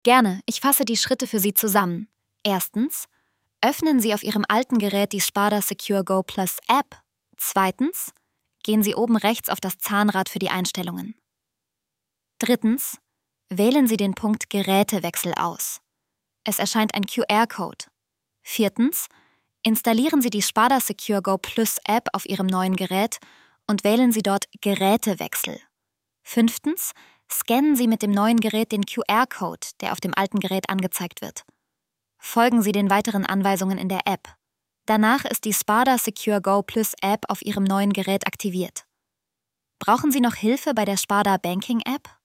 Gerne, ich fasse die Schritte für Sie zusammen. Erstens, öffnen Sie auf Ihrem alten Gerät die Spada Secure Go Plus App. Zweitens, gehen Sie oben rechts auf das Zahnrad für die Einstellungen. Drittens, wählen Sie den Punkt Gerätewechsel aus. Es erscheint ein QR-Code. Viertens, installieren Sie die Spada Secure Go Plus App auf Ihrem neuen Gerät und wählen Sie dort Gerätewechsel. Fünftens, scannen Sie mit dem neuen Gerät den QR-Code, der auf dem alten Gerät angezeigt wird. Folgen Sie den weiteren Anweisungen in der App. Danach ist die Spada Secure Go Plus App auf Ihrem neuen Gerät aktiviert. Brauchen Sie noch Hilfe bei der Spada Banking App?